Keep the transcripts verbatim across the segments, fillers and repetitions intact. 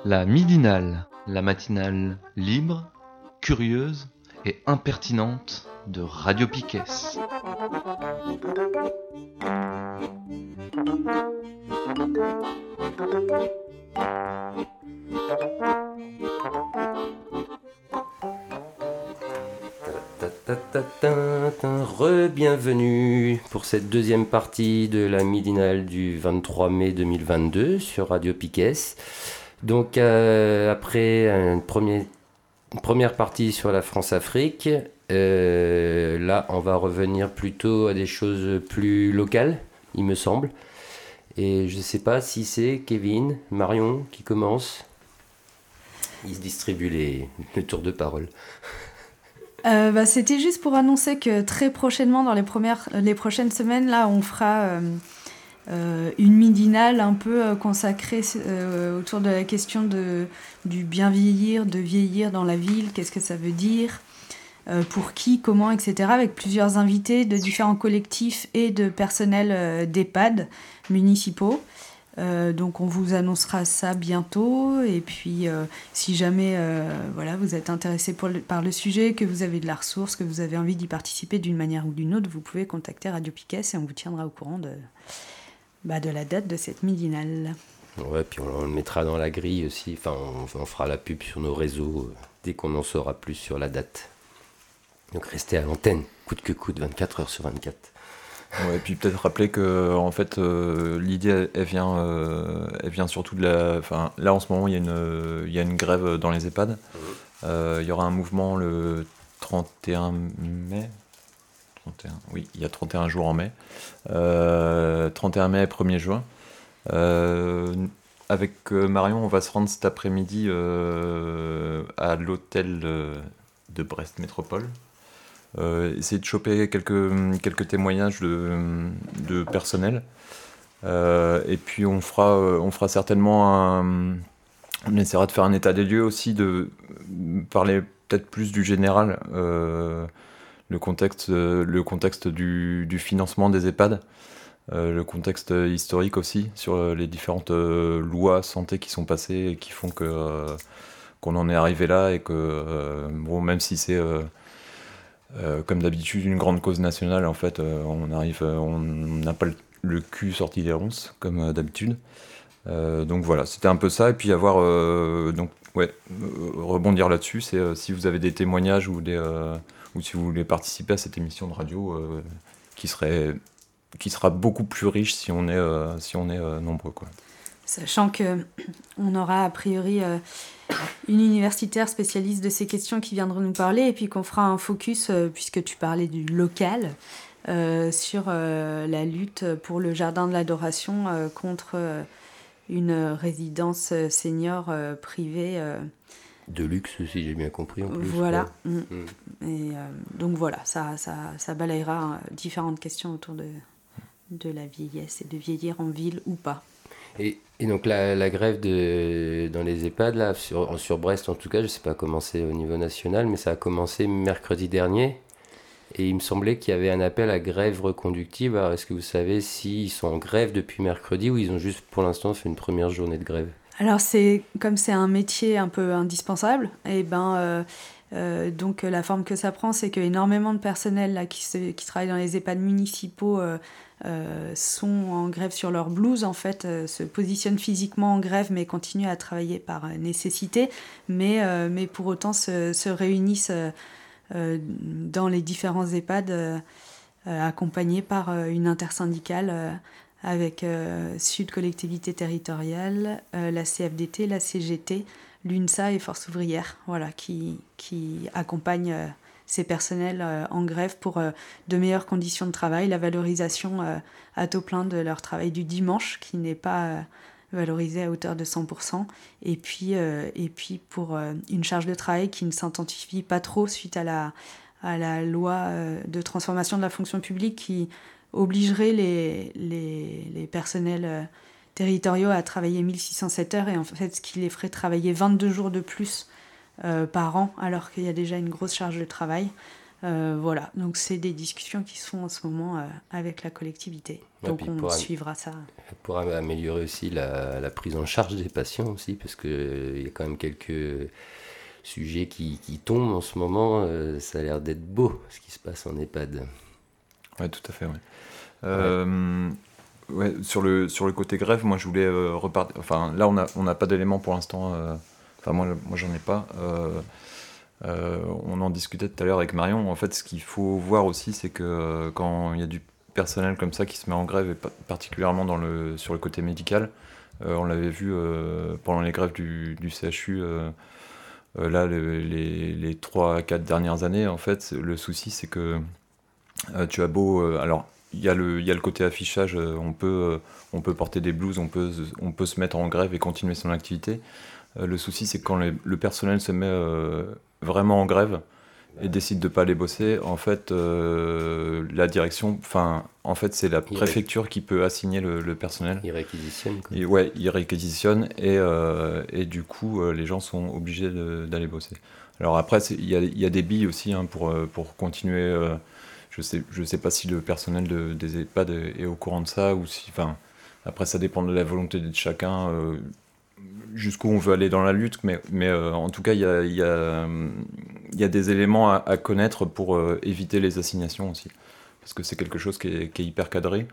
La midinale, la matinale libre, curieuse et impertinente de Radio Piquet. Re-bienvenue pour cette deuxième partie de la midinale du vingt-trois mai deux mille vingt-deux sur Radio Piquet. Donc euh, après une, premier, une première partie sur la France-Afrique, euh, là on va revenir plutôt à des choses plus locales, il me semble. Et je ne sais pas si c'est Kevin, Marion qui commence. Ils se distribuent les, le tour de parole. Euh, bah, c'était juste pour annoncer que très prochainement, dans les, premières, les prochaines semaines, là, on fera euh, euh, une midinale un peu euh, consacrée euh, autour de la question de, du bien vieillir, de vieillir dans la ville, qu'est-ce que ça veut dire, euh, pour qui, comment, et cetera, avec plusieurs invités de différents collectifs et de personnels euh, d'EHPAD municipaux. Euh, donc on vous annoncera ça bientôt, et puis euh, si jamais euh, voilà, vous êtes intéressé pour le, par le sujet, que vous avez de la ressource, que vous avez envie d'y participer d'une manière ou d'une autre, vous pouvez contacter Radio Piquet et on vous tiendra au courant de, bah, de la date de cette midinale. Ouais, puis on, on le mettra dans la grille aussi, enfin on, on fera la pub sur nos réseaux euh, dès qu'on en saura plus sur la date. Donc restez à l'antenne, coûte que coûte, vingt-quatre heures sur vingt-quatre. Ouais, et puis peut-être rappeler que en fait euh, l'idée elle, elle vient euh, elle vient surtout de la, enfin là en ce moment il y a une il y a une grève dans les EHPAD. Euh, il y aura un mouvement le trente et un mai. trente et un, oui, il y a trente et un jours en mai. Euh, trente et un mai et premier juin. Euh, avec Marion, on va se rendre cet après-midi euh, à l'hôtel de Brest Métropole. Euh, essayer de choper quelques, quelques témoignages de, de personnel. Euh, et puis on fera, on fera certainement un... On essaiera de faire un état des lieux aussi, de parler peut-être plus du général, euh, le contexte, le contexte du, du financement des EHPAD, euh, le contexte historique aussi, sur les différentes euh, lois santé qui sont passées et qui font que, euh, qu'on en est arrivé là, et que, euh, bon, même si c'est... Euh, Euh, comme d'habitude, une grande cause nationale, en fait, euh, on arrive, euh, on n'a pas le, le cul sorti des ronces, comme euh, d'habitude. Euh, donc voilà, c'était un peu ça. Et puis avoir, euh, donc ouais, euh, rebondir là-dessus, c'est euh, si vous avez des témoignages ou des, euh, ou si vous voulez participer à cette émission de radio, euh, qui serait, qui sera beaucoup plus riche si on est, euh, si on est euh, nombreux, quoi. Sachant qu'on aura a priori euh, une universitaire spécialiste de ces questions qui viendra nous parler, et puis qu'on fera un focus, euh, puisque tu parlais du local, euh, sur euh, la lutte pour le jardin de l'adoration euh, contre euh, une résidence senior euh, privée. Euh, de luxe, si j'ai bien compris en plus. Voilà. Ouais. Mmh. Mmh. Et euh, donc voilà, ça, ça, ça balayera euh, différentes questions autour de, de la vieillesse et de vieillir en ville ou pas. Et, et donc la, la grève de, dans les EHPAD, là, sur, sur Brest en tout cas, je ne sais pas comment c'est au niveau national, mais ça a commencé mercredi dernier. Et il me semblait qu'il y avait un appel à grève reconductible. Alors est-ce que vous savez s'ils sont en grève depuis mercredi ou ils ont juste pour l'instant fait une première journée de grève ? Alors c'est, comme c'est un métier un peu indispensable, et ben, euh, euh, donc la forme que ça prend, c'est qu'énormément de personnel là, qui, se, qui travaillent dans les EHPAD municipaux euh, Euh, sont en grève sur leur blouse, en fait, euh, se positionnent physiquement en grève, mais continuent à travailler par euh, nécessité, mais, euh, mais pour autant se, se réunissent euh, euh, dans les différents EHPAD, euh, euh, accompagnés par euh, une intersyndicale euh, avec euh, Sud Collectivité Territoriale, euh, la C F D T, la C G T, l'UNSA et Force Ouvrière, voilà, qui, qui accompagnent euh, ces personnels euh, en grève pour euh, de meilleures conditions de travail, la valorisation euh, à taux plein de leur travail du dimanche, qui n'est pas euh, valorisé à hauteur de cent pour cent, et puis, euh, et puis pour euh, une charge de travail qui ne s'intensifie pas trop suite à la, à la loi euh, de transformation de la fonction publique qui obligerait les, les, les personnels euh, territoriaux à travailler mille six cent sept heures, et en fait ce qui les ferait travailler vingt-deux jours de plus Euh, par an, alors qu'il y a déjà une grosse charge de travail. Euh, voilà, donc c'est des discussions qui se font en ce moment euh, avec la collectivité. Ouais, donc puis on pour am- suivra ça. Pour am- améliorer aussi la, la prise en charge des patients aussi, parce qu'il y a quand même quelques sujets qui, qui tombent en ce moment. Euh, ça a l'air d'être beau, ce qui se passe en EHPAD. Ouais, tout à fait, ouais. Euh, ouais, sur le, sur le côté grève, moi je voulais euh, repartir. Enfin, là, on n'a on a pas d'éléments pour l'instant. euh, Enfin, moi, moi j'en ai pas. Euh, euh, on en discutait tout à l'heure avec Marion. En fait, ce qu'il faut voir aussi, c'est que euh, quand il y a du personnel comme ça qui se met en grève, et pa- particulièrement dans le, sur le côté médical, euh, on l'avait vu euh, pendant les grèves du, du C H U. Euh, euh, là, le- les, les trois à quatre dernières années, en fait, le souci, c'est que euh, tu as beau. Euh, alors, il y, a le- il y a le côté affichage, euh, on, peut, euh, on peut porter des blouses, on peut, on peut se mettre en grève et continuer son activité. Euh, le souci, c'est que quand les- le personnel se met euh, vraiment en grève et décide de ne pas aller bosser, en fait, euh, la direction. Enfin, en fait, c'est la Il ré- préfecture qui peut assigner le, le personnel. Ils réquisitionnent, quoi. Et ouais, ils réquisitionnent et, euh, et du coup, euh, les gens sont obligés de- d'aller bosser. Alors après, c'est- il y a, il y a des billes aussi hein, pour, euh, pour continuer. euh, je sais, je sais pas si le personnel de- des EHPAD est, est au courant de ça ou si. Enfin, après, ça dépend de la volonté de chacun, euh, jusqu'où on veut aller dans la lutte, mais, mais euh, en tout cas, il y a, il y a, euh, il y a des éléments à, à connaître pour euh, éviter les assignations aussi. Parce que c'est quelque chose qui est, qui est hyper cadré.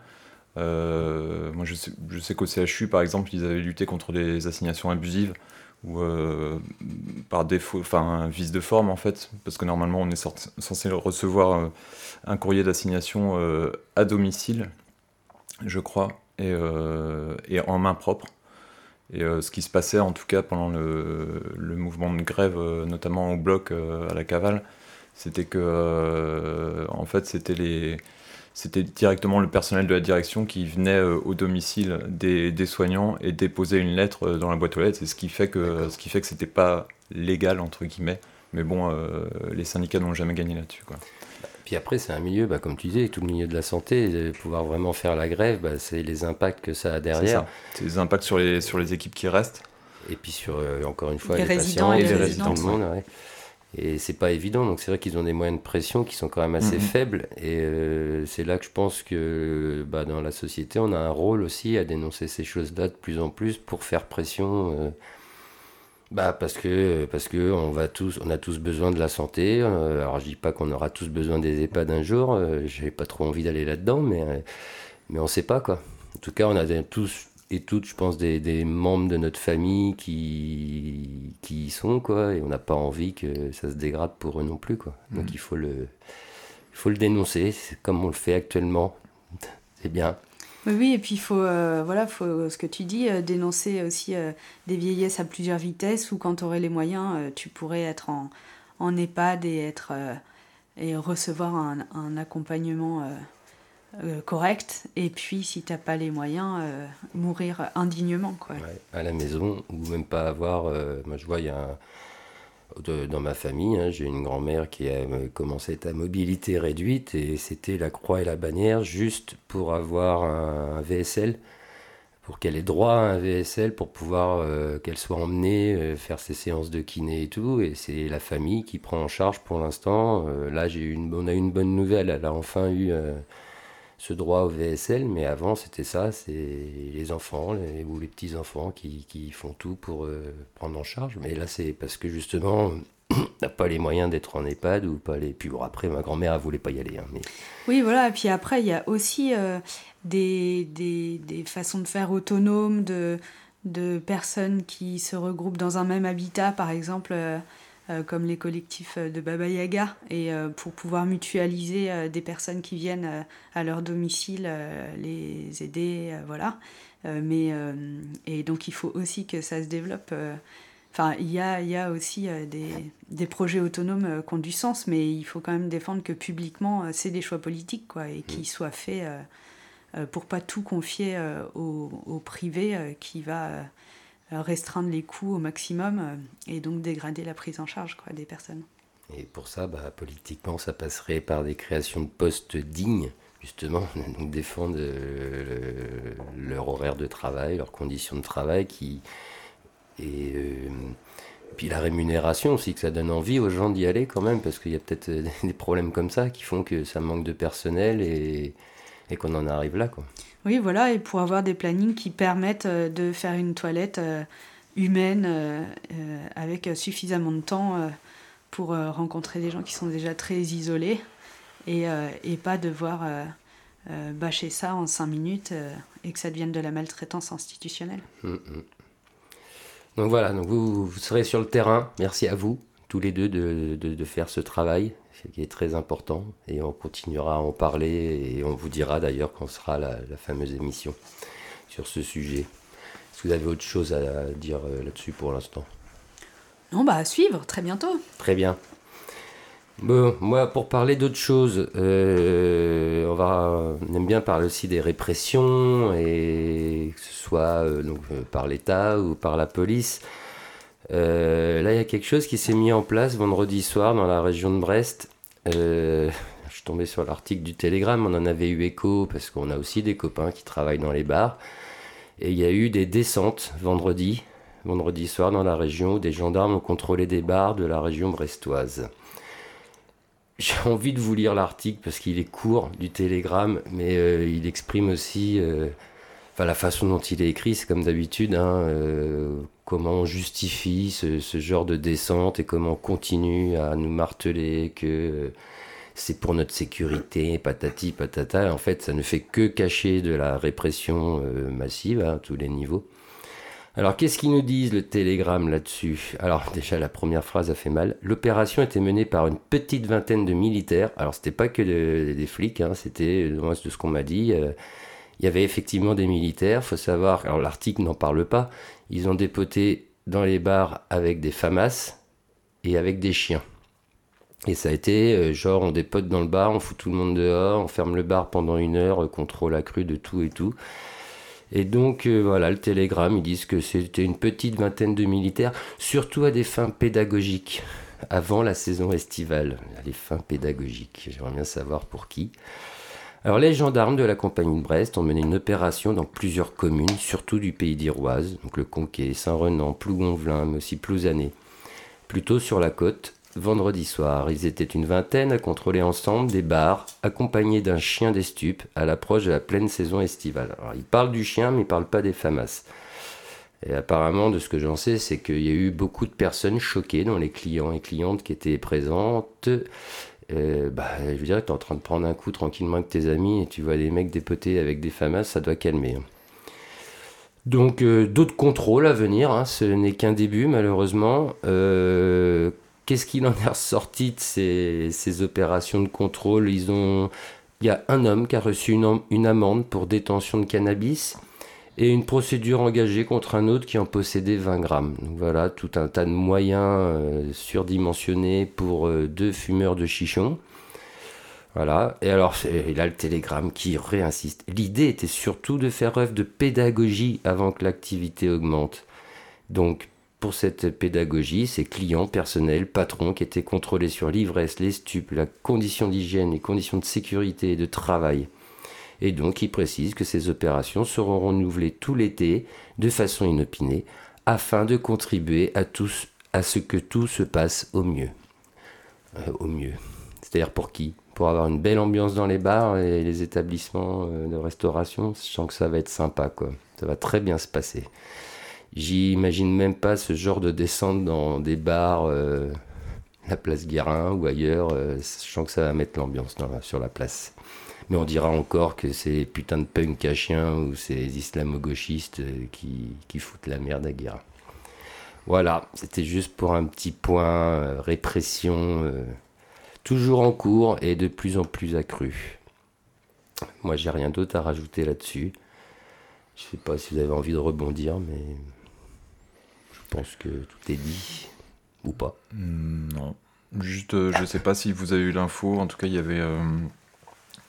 Euh, moi, je sais, je sais qu'au C H U, par exemple, ils avaient lutté contre les assignations abusives ou euh, par défaut, enfin, vice de forme en fait, parce que normalement, on est sorti- censé recevoir euh, un courrier d'assignation euh, à domicile, je crois, et, euh, et en main propre. Et euh, ce qui se passait, en tout cas, pendant le, le mouvement de grève, euh, notamment au bloc euh, à la Cavale, c'était que, euh, en fait, c'était les c'était directement le personnel de la direction qui venait euh, au domicile des, des soignants et déposait une lettre euh, dans la boîte aux lettres. C'est ce qui fait que D'accord. ce qui fait que c'était pas légal entre guillemets. Mais bon, euh, les syndicats n'ont jamais gagné là-dessus, quoi. Puis après, c'est un milieu, bah, comme tu disais, tout le milieu de la santé, de pouvoir vraiment faire la grève, bah, c'est les impacts que ça a C'est derrière. ça. C'est les impacts sur les sur les équipes qui restent. Et puis sur, euh, encore une fois, Les les, résidents patients, et les les résidents, tout résidentes, le monde. Ouais. Et c'est pas évident, donc c'est vrai qu'ils ont des moyens de pression qui sont quand même assez Mhm. faibles. Et euh, c'est là que je pense que bah, dans la société, on a un rôle aussi à dénoncer ces choses-là de plus en plus pour faire pression. euh, bah parce que parce que on va tous, on a tous besoin de la santé. euh, alors je dis pas qu'on aura tous besoin des EHPAD un jour. Euh, j'ai pas trop envie d'aller là-dedans, mais euh, mais on sait pas quoi. En tout cas, on a des- tous et toutes, je pense, des, des membres de notre famille qui qui y sont quoi, et on n'a pas envie que ça se dégrade pour eux non plus quoi. Donc Mhm. il faut le il faut le dénoncer, c'est comme on le fait actuellement. C'est bien. Oui, oui, et puis il faut, euh, voilà, faut, ce que tu dis, euh, dénoncer aussi euh, des vieillesses à plusieurs vitesses où quand tu aurais les moyens, euh, tu pourrais être en, en EHPAD et, être, euh, et recevoir un, un accompagnement euh, euh, correct. Et puis si tu n'as pas les moyens, euh, mourir indignement, quoi. Ouais, à la maison, ou même pas avoir. euh, moi, je vois, il y a un- de- dans ma famille, hein, j'ai une grand-mère qui a euh, commencé à être à mobilité réduite et c'était la croix et la bannière juste pour avoir un, un V S L, pour qu'elle ait droit à un V S L, pour pouvoir euh, qu'elle soit emmenée euh, faire ses séances de kiné et tout. Et c'est la famille qui prend en charge pour l'instant. Euh, là, j'ai eu une, on a eu une bonne nouvelle, elle a enfin eu euh, ce droit au V S L, mais avant c'était ça, c'est les enfants les- ou les petits-enfants qui, qui font tout pour euh, prendre en charge. Mais là c'est parce que justement, on n'a pas les moyens d'être en EHPAD ou pas les... Puis bon, après, ma grand-mère, elle voulait pas y aller. Hein, mais... Oui, voilà. Et puis après, il y a aussi euh, des, des, des façons de faire autonomes de, de personnes qui se regroupent dans un même habitat, par exemple, euh, euh, comme les collectifs de Baba Yaga, et euh, pour pouvoir mutualiser euh, des personnes qui viennent euh, à leur domicile, euh, les aider, euh, voilà. Euh, mais, euh, et donc, il faut aussi que ça se développe. euh, Enfin, il y a, il y a aussi euh, des, des projets autonomes euh, qui ont du sens, mais il faut quand même défendre que publiquement, euh, c'est des choix politiques, quoi, et qu'ils soient faits euh, euh, pour pas tout confier euh, au, au privé euh, qui va euh, restreindre les coûts au maximum euh, et donc dégrader la prise en charge, quoi, des personnes. Et pour ça, bah, politiquement, ça passerait par des créations de postes dignes, justement, donc défendre euh, le- leur horaire de travail, leurs conditions de travail qui... Et euh, Puis la rémunération aussi, que ça donne envie aux gens d'y aller quand même, parce qu'il y a peut-être euh, des problèmes comme ça qui font que ça manque de personnel et, et qu'on en arrive là, quoi. Oui, voilà, et pour avoir des plannings qui permettent euh, de faire une toilette euh, humaine euh, euh, avec suffisamment de temps euh, pour euh, rencontrer des gens qui sont déjà très isolés et, euh, et pas devoir euh, euh, bâcher ça en cinq minutes euh, et que ça devienne de la maltraitance institutionnelle. Mmh. Donc voilà, donc vous, vous serez sur le terrain. Merci à vous, tous les deux, de, de, de faire ce travail, qui est très important. Et on continuera à en parler et on vous dira d'ailleurs quand sera la, la fameuse émission sur ce sujet. Est-ce que vous avez autre chose à dire là-dessus pour l'instant ? Non, bah à suivre, très bientôt. Très bien. Bon, moi, pour parler d'autre chose, euh, on, va, on aime bien parler aussi des répressions, et que ce soit euh, donc, euh, par l'État ou par la police. Euh, là, il y a quelque chose qui s'est mis en place vendredi soir dans la région de Brest. Euh, je suis tombé sur l'article du Télégramme, on en avait eu écho, parce qu'on a aussi des copains qui travaillent dans les bars. Et il y a eu des descentes vendredi, vendredi soir dans la région, où des gendarmes ont contrôlé des bars de la région brestoise. J'ai envie de vous lire l'article parce qu'il est court du Télégramme, mais euh, il exprime aussi euh, enfin, la façon dont il est écrit, c'est comme d'habitude, hein, euh, comment on justifie ce, ce genre de descente et comment on continue à nous marteler que euh, c'est pour notre sécurité, patati patata. En fait, ça ne fait que cacher de la répression euh, massive hein, à tous les niveaux. Alors, qu'est-ce qu'ils nous disent, le Télégramme, là-dessus ? Alors, déjà, la première phrase a fait mal. L'opération était menée par une petite vingtaine de militaires. Alors, c'était pas que de, des flics, hein, c'était, de ce qu'on m'a dit, euh, il y avait effectivement des militaires. Il faut savoir, alors l'article n'en parle pas, ils ont dépoté dans les bars avec des FAMAS et avec des chiens. Et ça a été, euh, genre, on dépote dans le bar, on fout tout le monde dehors, on ferme le bar pendant une heure, euh, contrôle accru de tout et tout. Et donc, euh, voilà, le Télégramme, ils disent que c'était une petite vingtaine de militaires, surtout à des fins pédagogiques, avant la saison estivale. Les fins pédagogiques, j'aimerais bien savoir pour qui. Alors, les gendarmes de la compagnie de Brest ont mené une opération dans plusieurs communes, surtout du pays d'Iroise, donc le Conquet, Saint-Renan, Plougonvelin, mais aussi Plouzané. Plutôt sur la côte, vendredi soir, ils étaient une vingtaine à contrôler ensemble des bars, accompagnés d'un chien des stupes à l'approche de la pleine saison estivale. Alors, ils parlent du chien, mais ils ne parlent pas des FAMAS. Et apparemment, de ce que j'en sais, c'est qu'il y a eu beaucoup de personnes choquées dans les clients et clientes qui étaient présentes. Euh, bah, je veux dire, tu es en train de prendre un coup tranquillement avec tes amis et tu vois des mecs dépotés avec des FAMAS, ça doit calmer. Donc, euh, d'autres contrôles à venir, hein, ce n'est qu'un début, malheureusement. Euh, Qu'est-ce qu'il en est ressorti de ces, ces opérations de contrôle ? Ils ont, il y a un homme qui a reçu une, une amende pour détention de cannabis et une procédure engagée contre un autre qui en possédait vingt grammes. Donc voilà, tout un tas de moyens euh, surdimensionnés pour euh, deux fumeurs de chichon. Voilà, et alors et là le Télégramme qui réinsiste. L'idée était surtout de faire œuvre de pédagogie avant que l'activité augmente. Donc, pour cette pédagogie, c'est clients, personnel, patrons qui étaient contrôlés sur l'ivresse, les stupes, la condition d'hygiène, les conditions de sécurité et de travail. Et donc, il précise que ces opérations seront renouvelées tout l'été de façon inopinée afin de contribuer à, tous, à ce que tout se passe au mieux. Euh, au mieux. C'est-à-dire pour qui ? Pour avoir une belle ambiance dans les bars et les établissements de restauration. Je sens que ça va être sympa, quoi. Ça va très bien se passer. J'imagine même pas ce genre de descente dans des bars, euh, la place Guérin ou ailleurs. Euh, je sens que ça va mettre l'ambiance dans la, sur la place. Mais on dira encore que c'est putain de punk à chien ou ces islamo-gauchistes qui, qui foutent la merde à Guérin. Voilà, c'était juste pour un petit point euh, répression, euh, toujours en cours et de plus en plus accrue. Moi, j'ai rien d'autre à rajouter là-dessus. Je sais pas si vous avez envie de rebondir, mais je pense que tout est dit, ou pas. Non, juste, euh, je sais pas si vous avez eu l'info, en tout cas, il y avait... Euh...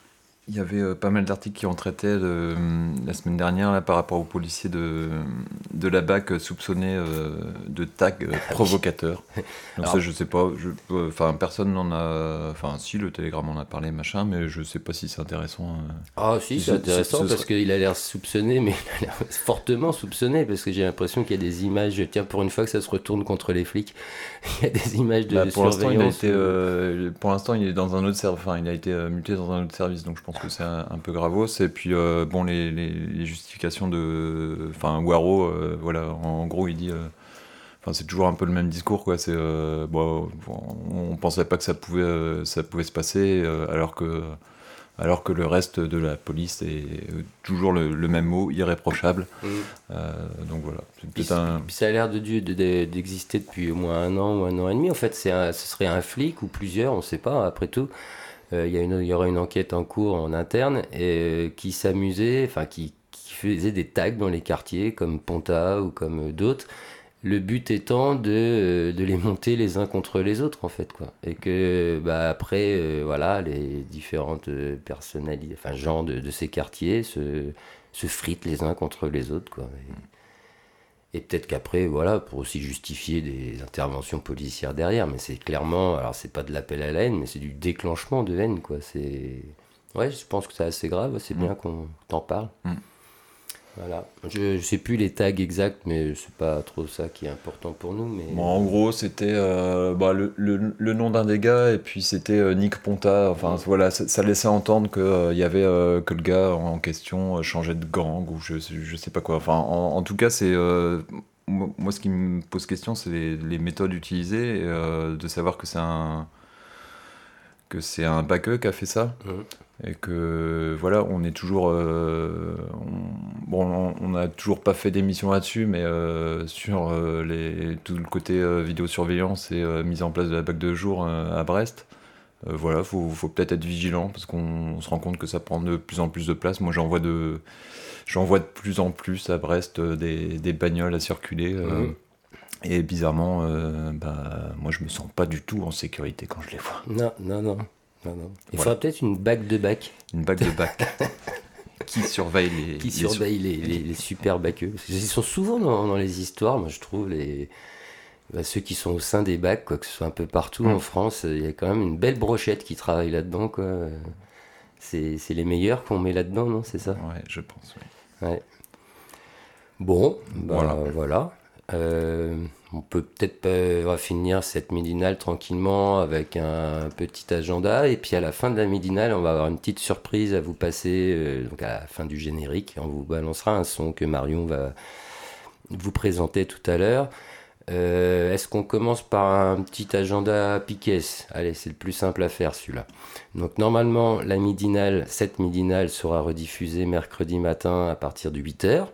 Il y avait euh, pas mal d'articles qui en traitaient de, la semaine dernière là, par rapport aux policiers de, de la B A C soupçonnés euh, de tags euh, provocateurs. Donc Alors, ça, je sais pas. Enfin, euh, personne n'en a. Enfin, si, le Télégramme en a parlé, machin, mais je sais pas si c'est intéressant. Euh, Ah si, si c'est ce- intéressant ce- ce parce serait- qu'il a l'air soupçonné, mais il a l'air fortement soupçonné parce que j'ai l'impression qu'il y a des images, tiens pour une fois que ça se retourne contre les flics, il y a des images de Bah, pour l'instant, il a surveillance. été. où- euh, pour l'instant, il est dans un autre service. Enfin, il a été euh, muté dans un autre service, donc je pense que c'est un, un peu gravos. Et puis, euh, bon, les, les, les justifications de. Enfin, Waro, euh, voilà, en gros, il dit. euh, Enfin, c'est toujours un peu le même discours, quoi. C'est. euh, bon, on pensait pas que ça pouvait, euh, ça pouvait se passer, euh, alors que. Alors que le reste de la police est euh, toujours le, le même mot, irréprochable. Mm. Euh, donc voilà, c'est Puis, peut-être un. puis ça a l'air de, de- de- d'exister depuis au moins un an ou un an et demi. En fait, c'est un- ce serait un flic ou plusieurs, on ne sait pas. Après tout, Euh, il y a une, il y aura une enquête en cours en interne et, euh, qui s'amusait, enfin qui, qui faisait des tags dans les quartiers comme Ponta ou comme euh, d'autres. Le but étant de, euh, de les monter les uns contre les autres en fait quoi. Et que bah, après euh, voilà les différentes euh, personnalités, enfin gens de, de ces quartiers se, se fritent les uns contre les autres quoi. Et, et peut-être qu'après voilà pour aussi justifier des interventions policières derrière, mais c'est clairement, alors c'est pas de l'appel à la haine, mais c'est du déclenchement de haine quoi. C'est ouais, je pense que c'est assez grave, c'est Mm. bien qu'on t'en parle. Mm. Voilà. Je, je sais plus les tags exacts, mais c'est pas trop ça qui est important pour nous. Mais Bon, en gros, c'était euh, bah, le, le- le nom d'un des gars, et puis c'était euh, Nick Ponta. Enfin, voilà, ça, ça laissait entendre que, euh, il y avait, euh, que le gars en question euh, changeait de gang, ou je, sais- je sais pas quoi. Enfin, en, en tout cas, c'est. euh, moi, moi, ce qui me pose question, c'est les, les méthodes utilisées, et, euh, de savoir que c'est un. que c'est un baqueux qui a fait ça. Mhm. Et que voilà, on est toujours. euh, on, bon, on- on n'a toujours pas fait d'émission là-dessus, mais euh, sur euh, les, tout le côté euh, vidéosurveillance et euh, mise en place de la B A C de jour euh, à Brest, euh, voilà, faut, faut peut-être être vigilant parce qu'on on se rend compte que ça prend de plus en plus de place. Moi, j'en vois de, j'en vois de plus en plus à Brest euh, des, des bagnoles à circuler. euh, Mhm. Et bizarrement, euh, bah, moi, je me sens pas du tout en sécurité quand je les vois. Non, non, non. non, non. Il Voilà. faudrait peut-être une bague de bac Une bague de bac qui surveille les. qui les surveille les, les, les super baqueux. Parce qu'ils sont souvent dans, dans les histoires, moi je trouve, les, bah, ceux qui sont au sein des bacs, quoi, que ce soit un peu partout Mm. en France, il y a quand même une belle brochette qui travaille là-dedans. Quoi. C'est, c'est les meilleurs qu'on met là-dedans, non? C'est ça? Ouais, je pense. Oui. Ouais. Bon, bah, Voilà. voilà. Euh, on peut peut-être pas- on va finir cette midinale tranquillement avec un petit agenda et puis à la fin de la midinale on va avoir une petite surprise à vous passer euh, donc à la fin du générique on vous balancera un son que Marion va vous présenter tout à l'heure. Euh, est-ce qu'on commence par un petit agenda Piquet? Allez, c'est le plus simple à faire celui-là. Donc normalement la midinale, cette midinale sera rediffusée mercredi matin à partir de huit heures.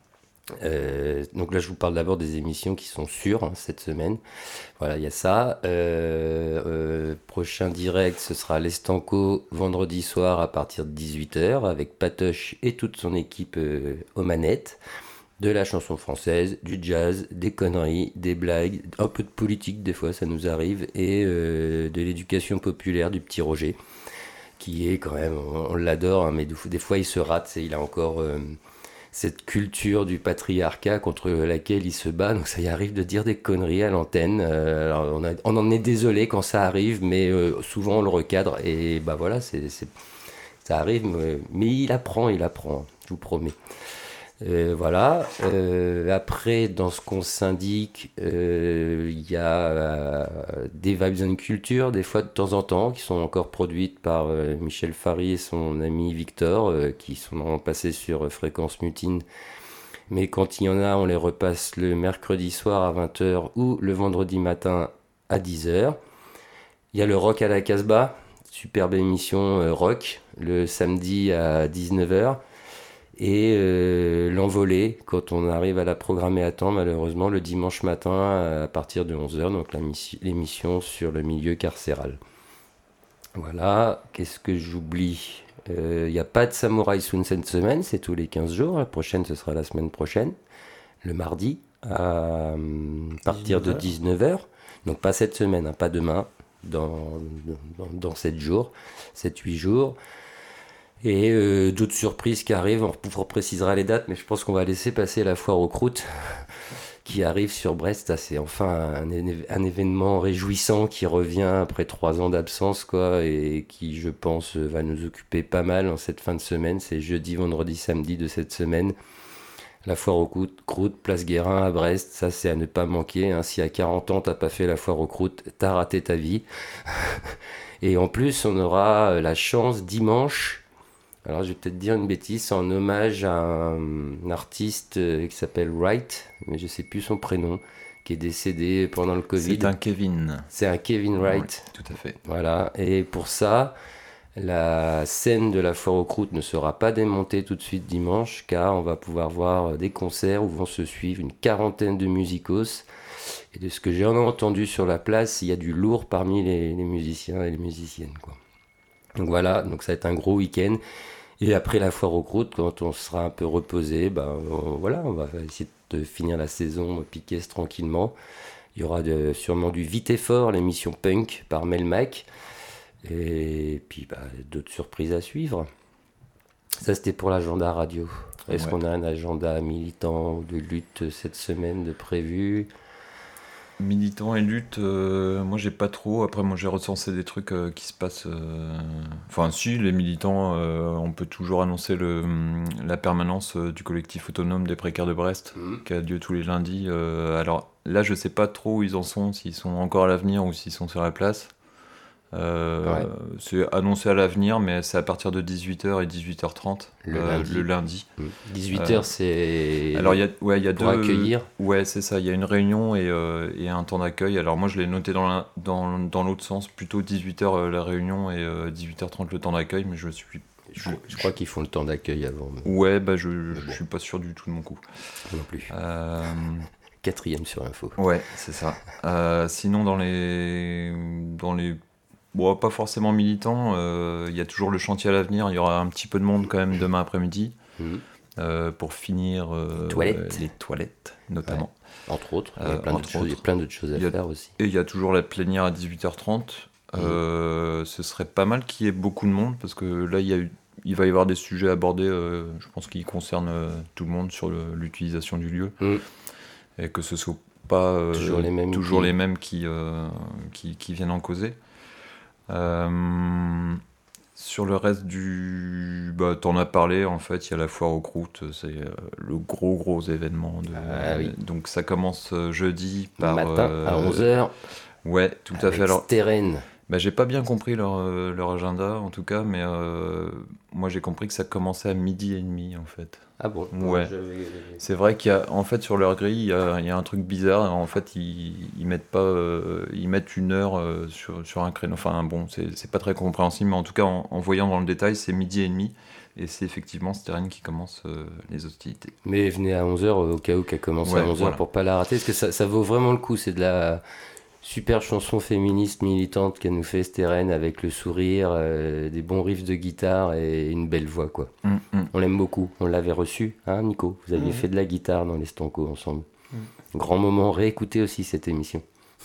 Euh, donc là, je vous parle d'abord des émissions qui sont sûres hein, cette semaine. Voilà, il y a ça. Euh, euh, prochain direct, ce sera l'Estanco vendredi soir à partir de dix-huit heures avec Patoche et toute son équipe euh, aux manettes. De la chanson française, du jazz, des conneries, des blagues, un peu de politique des fois, ça nous arrive, et euh, de l'éducation populaire du petit Roger, qui est quand même, on, on l'adore, hein, mais des fois, des fois il se rate, c'est- il a encore... euh, cette culture du patriarcat contre laquelle il se bat, donc ça y arrive de dire des conneries à l'antenne. Euh, alors on, a- on en est désolé quand ça arrive, mais euh, souvent on le recadre et bah voilà, c'est, c'est- ça arrive, mais, mais il apprend, il apprend, je vous promets. Euh, voilà. Euh, après, dans ce qu'on syndique, euh, il y a euh, des vibes and culture, des fois de temps en temps, qui sont encore produites par euh, Michel Fary et son ami Victor, euh, qui sont normalement passés sur euh, Fréquence Mutine. Mais quand il y en a, on les repasse le mercredi soir à vingt heures ou le vendredi matin à dix heures. Il y a le Rock à la Casbah, superbe émission euh, rock, le samedi à dix-neuf heures. Et euh, l'envolée, quand on arrive à la programmer à temps, malheureusement, le dimanche matin à partir de onze heures, donc la mission- l'émission sur le milieu carcéral. Voilà, qu'est-ce que j'oublie? Il n'y a pas de Samouraï Soon cette semaine, c'est tous les quinze jours. La prochaine, ce sera la semaine prochaine, le mardi, à hum, partir de dix-neuf heures. Donc pas cette semaine, hein, pas demain, dans, dans, dans sept jours, sept huit jours. Et euh, d'autres surprises qui arrivent, on vous précisera les dates, mais je pense qu'on va laisser passer la foire aux croûtes qui arrive sur Brest. Ah, c'est enfin un, un événement réjouissant qui revient après trois ans d'absence, quoi, et qui, je pense, va nous occuper pas mal en cette fin de semaine. C'est jeudi, vendredi, samedi de cette semaine. La foire aux croûtes, place Guérin à Brest, ça c'est à ne pas manquer. Hein. Si à quarante ans t'as pas fait la foire aux croûtes, t'as raté ta vie. Et en plus, on aura la chance dimanche, alors je vais peut-être dire une bêtise, en hommage à un, un artiste qui s'appelle Wright, mais je sais plus son prénom, qui est décédé pendant le Covid. C'est un Kevin. C'est un Kevin Wright. Oui, tout à fait. Voilà, et pour ça, la scène de la foire aux croûtes ne sera pas démontée tout de suite dimanche, car on va pouvoir voir des concerts où vont se suivre une quarantaine de musicos. Et de ce que j'ai entendu sur la place, il y a du lourd parmi les, les musiciens et les musiciennes, quoi. Donc voilà, donc ça va être un gros week-end. Et après la foire aux croûtes, quand on sera un peu reposé, ben on, voilà, on va essayer de finir la saison Piquet tranquillement. Il y aura de, sûrement du Vite et Fort, l'émission punk par Melmac. Et puis bah, d'autres surprises à suivre. Ça c'était pour l'agenda radio. Est-ce ouais. qu'on a un agenda militant ou de lutte cette semaine de prévu ? Militant et lutte, euh, moi j'ai pas trop. Après moi j'ai recensé des trucs euh, qui se passent. Euh... Enfin si, les militants, euh, on peut toujours annoncer le, la permanence euh, du collectif autonome des précaires de Brest, mmh. qui a lieu tous les lundis. Euh, alors là je sais pas trop où ils en sont, s'ils sont encore à l'avenir ou s'ils sont sur la place. Euh, ouais. C'est annoncé à l'avenir, mais c'est à partir de dix-huit heures et dix-huit heures trente le euh, lundi. Le lundi. dix-huit heures, euh, c'est alors, y a, ouais, y a pour deux, accueillir. Ouais, c'est ça. Il y a une réunion et, euh, et un temps d'accueil. Alors moi, je l'ai noté dans, la, dans, dans l'autre sens, plutôt dix-huit heures euh, la réunion et euh, dix-huit heures trente le temps d'accueil, mais je suis. Je, je, je crois qu'ils font le temps d'accueil avant. Mais... Ouais, bah je, je, bon. je suis pas sûr du tout de mon coup. Non plus. Euh... Quatrième sur info. Ouais, c'est ça. euh, sinon, dans les dans les Bon, pas forcément militant, il euh, y a toujours le chantier à l'avenir, il y aura un petit peu de monde quand même demain après-midi, mmh. euh, pour finir euh, toilettes. les toilettes, notamment. Ouais. Entre autres, il y a plein, euh, d'autres, choses, il y a plein d'autres choses à a, faire aussi. Et il y a toujours la plénière à dix-huit heures trente, mmh. euh, ce serait pas mal qu'il y ait beaucoup de monde, parce que là, il, y a eu, il va y avoir des sujets abordés, euh, je pense, qui concernent euh, tout le monde sur le, l'utilisation du lieu, mmh. et que ce soit pas euh, toujours les mêmes toujours qui, les mêmes qui, euh, qui, qui viennent en causer. Euh, sur le reste du... Bah, t'en as parlé, en fait, il y a la foire aux croûtes, c'est euh, le gros gros événement. De... Ah, oui. Donc ça commence jeudi par... Matin euh... à onze heures. Ouais, tout à fait. Alors, Steren. Bah, j'ai pas bien compris leur, euh, leur agenda, en tout cas, mais euh, moi j'ai compris que ça commençait à midi et demi, en fait. Ah bon? Ouais. J'avais... C'est vrai qu'il y a, en fait, sur leur grille, il y a, il y a un truc bizarre. En fait, ils, ils mettent pas, euh, ils mettent une heure euh, sur, sur un créneau. Enfin, bon, c'est, c'est pas très compréhensible, mais en tout cas, en, en voyant dans le détail, c'est midi et demi. Et c'est effectivement Steren qui commence euh, les hostilités. Mais venez à onze heures, au cas où qu'elle commence ouais, à onze heures, voilà. Pour pas la rater, parce que ça, ça vaut vraiment le coup. C'est de la... super chanson féministe militante qu'elle nous fait Steren, avec le sourire, euh, des bons riffs de guitare et une belle voix, quoi. Mm, mm. On l'aime beaucoup. On l'avait reçu, hein, Nico? Vous aviez mm. fait de la guitare dans les Stancos ensemble. Mm. Grand moment. Réécoutez aussi cette émission.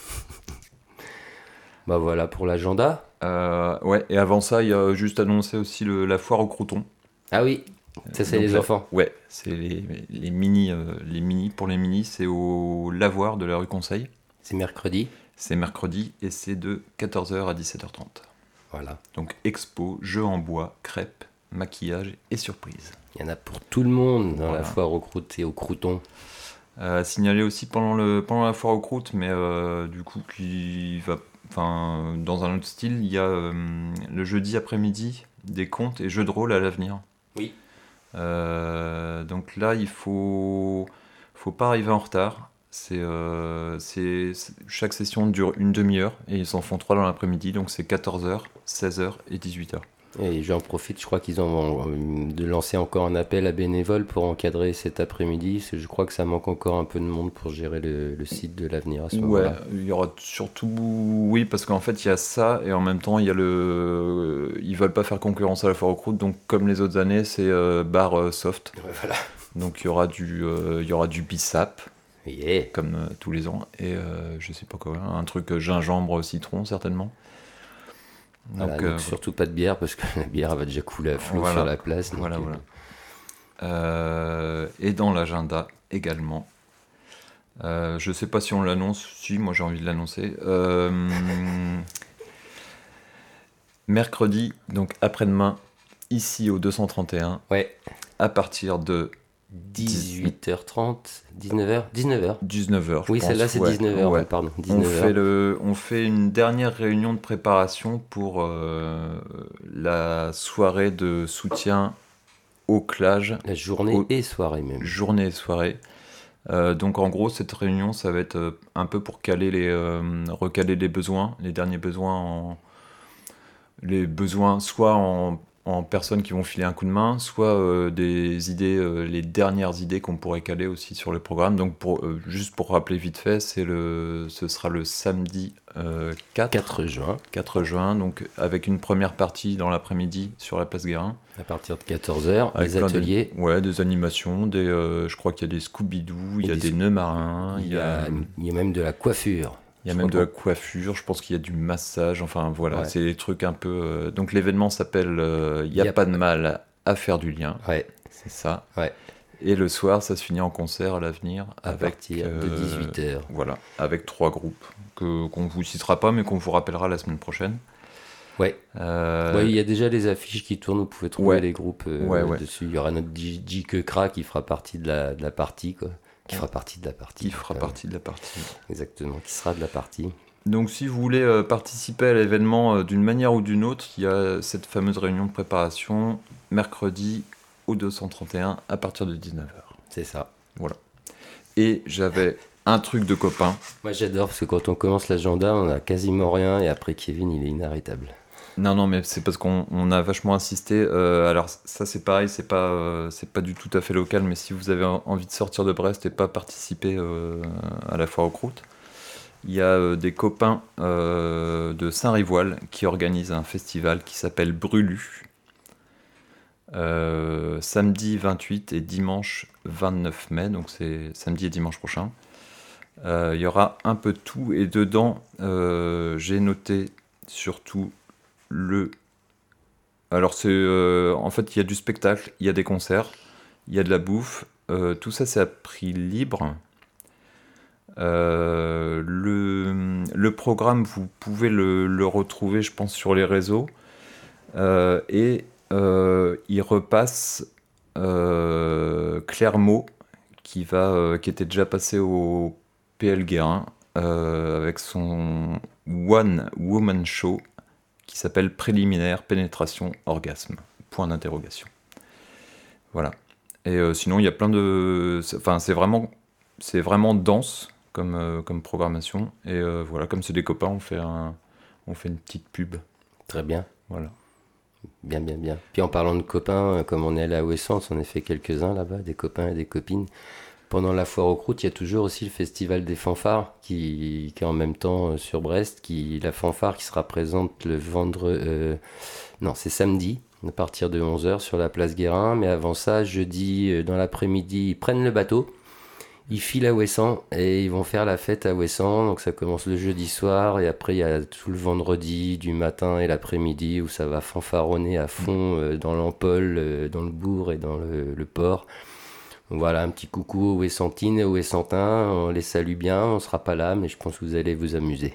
Bah voilà pour l'agenda. Euh, ouais. Et avant ça, il y a juste annoncé aussi le, la foire aux croutons. Ah oui. Ça c'est Donc, les là, enfants. Ouais. C'est les, les mini, euh, les mini pour les mini. C'est au lavoir de la rue Conseil. C'est mercredi. C'est mercredi et c'est de quatorze heures à dix-sept heures trente. Voilà. Donc expo, jeux en bois, crêpes, maquillage et surprise. Il y en a pour tout le monde dans voilà. La foire aux croûtes et aux croutons. Euh, signalé aussi pendant, le, pendant la foire aux croûtes, mais euh, du coup, qui va, enfin, dans un autre style, il y a euh, le jeudi après-midi des contes et jeux de rôle à l'avenir. Oui. Euh, donc là, il faut, faut pas arriver en retard. C'est, euh, c'est, c'est, chaque session dure une demi-heure et ils en font trois dans l'après-midi, donc c'est quatorze heures, seize heures et dix-huit heures. Et j'en profite, je crois qu'ils ont de lancer encore un appel à bénévoles pour encadrer cet après-midi, parce que je crois que ça manque encore un peu de monde pour gérer le, le site de l'avenir à ce moment-là. Ouais, il y aura surtout... Oui, parce qu'en fait, il y a ça, et en même temps, il y a le... Ils veulent pas faire concurrence à la foire aux croûtes, donc comme les autres années, c'est euh, bar euh, soft. Ouais, voilà. Donc il y aura du, euh, il y aura du bissap. Yeah. Comme euh, tous les ans, et euh, je sais pas quoi, un truc euh, gingembre citron certainement. Voilà, donc, donc euh, surtout pas de bière parce que la bière elle va déjà couler à flot voilà. sur la place. Donc, Voilà, euh, voilà. Euh, et dans l'agenda également. Euh, je sais pas si on l'annonce, si moi j'ai envie de l'annoncer. Euh, mercredi, donc après-demain, ici au deux cent trente et un, Ouais, à partir de dix-huit heures trente, dix-neuf heures, dix-neuf heures. dix-neuf heures. Oui, je celle-là pense, c'est ouais, dix-neuf heures, ouais. ouais, pardon. On dix-neuf fait, heures. le, on fait une dernière réunion de préparation pour euh, la soirée de soutien au Clage, La journée au- et soirée même. journée et soirée. Euh, donc en gros, cette réunion, ça va être euh, un peu pour caler les, euh, recaler les besoins, les derniers besoins, en, les besoins soit en, en personnes qui vont filer un coup de main, soit euh, des idées, euh, les dernières idées qu'on pourrait caler aussi sur le programme. Donc pour, euh, juste pour rappeler vite fait, c'est le, ce sera le samedi euh, quatre, quatre juin, quatre juin, donc avec une première partie dans l'après-midi sur la place Guérin. à partir de quatorze heures, Avec les plein de- ateliers. ouais, des animations, des, euh, je crois qu'il y a des Scooby-Doo, il y a des des sc- nœuds marins, Il y, a, il y a même de la coiffure. il y a Je même crois de la coiffure, je pense qu'il y a du massage, enfin voilà, Ouais. c'est des trucs un peu... euh, Donc l'événement s'appelle euh, Il n'y a, Y a pas de mal à faire du lien, Ouais, c'est ça. ouais. Et le soir, ça se finit en concert à l'avenir. À avec, partir de euh, dix-huit heures. Voilà, avec trois groupes que, qu'on ne vous citera pas, mais qu'on vous rappellera la semaine prochaine. Ouais. Euh, Ouais, il y a déjà les affiches qui tournent, vous pouvez trouver Ouais. les groupes euh, Ouais, ouais. dessus. Il y aura notre J- J. Kra qui fera partie de la, de la partie, quoi. Qui fera partie de la partie. qui fera Euh, partie de la partie. Exactement, qui sera de la partie. Donc si vous voulez euh, participer à l'événement euh, d'une manière ou d'une autre, il y a cette fameuse réunion de préparation mercredi au deux cent trente et un à partir de dix-neuf heures. C'est ça. Et j'avais un truc de copain. Moi j'adore parce que quand on commence l'agenda, on a quasiment rien et après Kevin il est inarrêtable. Non, non, mais c'est parce qu'on on a vachement insisté. Euh, alors ça c'est pareil, c'est pas, euh, c'est pas du tout à fait local, mais si vous avez en- envie de sortir de Brest et pas participer euh, à la foire aux croûtes, il y a euh, des copains euh, de Saint-Rivoal qui organisent un festival qui s'appelle Brulu. Euh, samedi vingt-huit et dimanche vingt-neuf mai, donc c'est samedi et dimanche prochain. Euh, Il y aura un peu de tout et dedans euh, j'ai noté surtout le... Alors c'est... euh, en fait il y a du spectacle, il y a des concerts, il y a de la bouffe, euh, tout ça c'est à prix libre. Euh, le, le programme vous pouvez le, le retrouver je pense sur les réseaux. Euh, et euh, il repasse euh, Claire Meau, qui, va, euh, qui était déjà passé au P L Guérin euh, avec son One Woman Show qui s'appelle Préliminaire, Pénétration, Orgasme. Point d'interrogation. Voilà. Et euh, sinon, il y a plein de... Enfin, c'est vraiment, c'est vraiment dense comme, euh, comme programmation. Et euh, voilà, comme c'est des copains, on fait, un, on fait une petite pub. Très bien. Voilà. Bien, bien, bien. Puis en parlant de copains, euh, comme on est allé à Ouessance, on a fait quelques-uns là-bas, des copains et des copines. Pendant la foire aux croûtes, il y a toujours aussi le festival des fanfares qui, qui est en même temps euh, sur Brest. Qui, la fanfare qui sera présente le vendredi... Euh, non, c'est samedi, à partir de onze heures sur la place Guérin. Mais avant ça, jeudi, euh, dans l'après-midi, ils prennent le bateau. Ils filent à Ouessant et ils vont faire la fête à Ouessant. Donc ça commence le jeudi soir et après il y a tout le vendredi, du matin et l'après-midi où ça va fanfaronner à fond euh, dans l'Ampole, euh, dans le bourg et dans le, le port. Donc voilà, un petit coucou aux Ouessantines et aux Ouessantins. On les salue bien, on sera pas là mais je pense que vous allez vous amuser.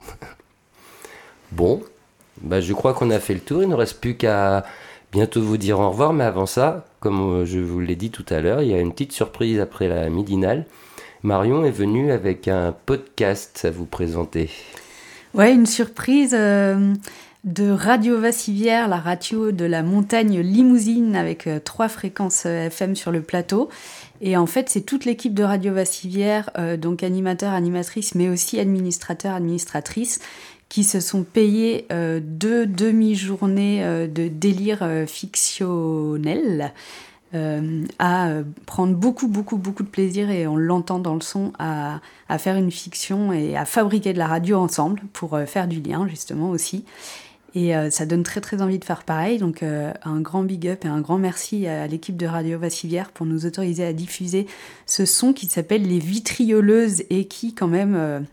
Bon, bah je crois qu'on a fait le tour. Il ne reste plus qu'à bientôt vous dire au revoir, mais avant ça, comme je vous l'ai dit tout à l'heure, il y a une petite surprise après la midinale. Marion est venue avec un podcast à vous présenter. Ouais, une surprise euh, de Radio Vassivière, la radio de la montagne Limousine, avec euh, trois fréquences euh, F M sur le plateau. Et en fait, c'est toute l'équipe de Radio Vassivière, euh, donc animateurs, animatrices, mais aussi administrateurs, administratrices, qui se sont payés euh, deux demi-journées euh, de délire euh, fictionnel, euh, à euh, prendre beaucoup, beaucoup, beaucoup de plaisir, et on l'entend dans le son, à, à faire une fiction et à fabriquer de la radio ensemble pour euh, faire du lien, justement, aussi. Et euh, ça donne très, très envie de faire pareil. Donc, euh, un grand big up et un grand merci à l'équipe de Radio Vassivière pour nous autoriser à diffuser ce son qui s'appelle Les Vitrioleuses et qui, quand même... Euh,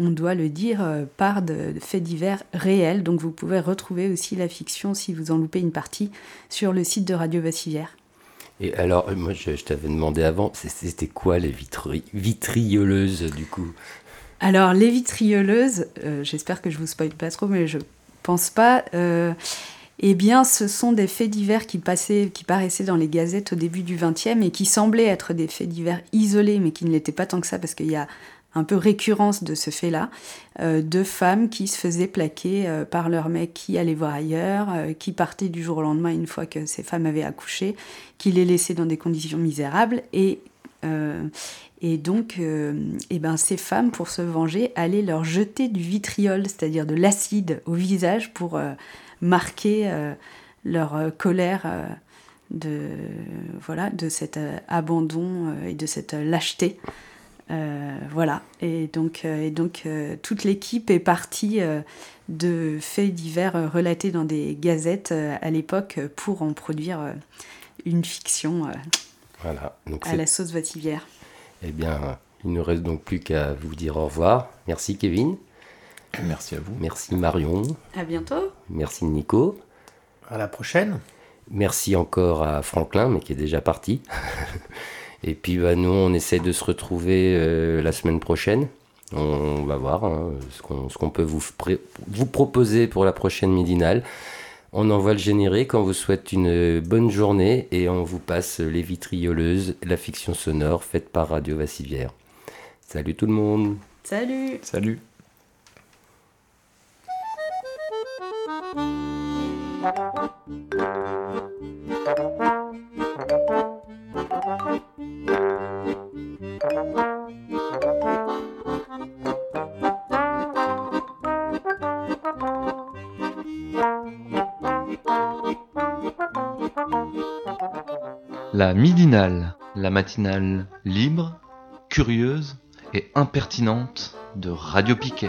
on doit le dire, euh, part de, de faits divers réels. Donc vous pouvez retrouver aussi la fiction, si vous en loupez une partie, sur le site de Radio Vassivière. Et alors, moi, je, je t'avais demandé avant, c'était quoi les vitri- vitrioleuses, du coup ? Alors, les vitrioleuses, euh, j'espère que je vous spoil pas trop, mais je pense pas. Euh, eh bien, ce sont des faits divers qui, passaient, qui paraissaient dans les gazettes au début du vingtième et qui semblaient être des faits divers isolés, mais qui ne l'étaient pas tant que ça, parce qu'il y a un peu récurrence de ce fait-là, euh, de femmes qui se faisaient plaquer euh, par leur mec qui allait voir ailleurs, euh, qui partaient du jour au lendemain une fois que ces femmes avaient accouché, qui les laissaient dans des conditions misérables, et, euh, et donc euh, et ben, ces femmes, pour se venger, allaient leur jeter du vitriol, c'est-à-dire de l'acide au visage pour euh, marquer euh, leur euh, colère euh, de, voilà, de cet euh, abandon euh, et de cette euh, lâcheté. Euh, voilà, et donc, euh, et donc euh, toute l'équipe est partie euh, de faits divers euh, relatés dans des gazettes euh, à l'époque pour en produire euh, une fiction euh, voilà, donc à c'est... la sauce Vassivière. Eh bien, il ne reste donc plus qu'à vous dire au revoir. Merci Kevin. Merci à vous. Merci Marion. À bientôt. Merci Nico. À la prochaine. Merci encore à Franklin, mais qui est déjà parti. Et puis bah, nous, on essaie de se retrouver euh, la semaine prochaine. On va voir hein, ce, qu'on, ce qu'on peut vous, pré- vous proposer pour la prochaine midinale. On envoie le générique, on vous souhaite une bonne journée et on vous passe Les Vitrioleuses, la fiction sonore faite par Radio Vassivière. Salut tout le monde. Salut. Salut. La midinale, la matinale libre, curieuse et impertinente de Radio Piquet.